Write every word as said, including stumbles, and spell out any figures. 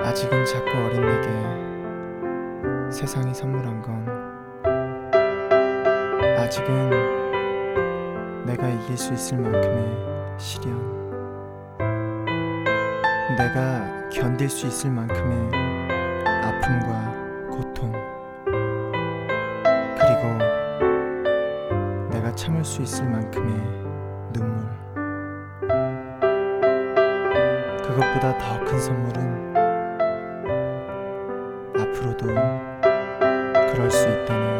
아직은 자꾸 어린 내게 세상이 선물한 건 아직은 내가 이길 수 있을 만큼의 시련, 내가 견딜 수 있을 만큼의 아픔과 고통, 그리고 내가 참을 수 있을 만큼의 눈물. 그것보다 더 큰 선물은 앞으로도 그럴 수 있다는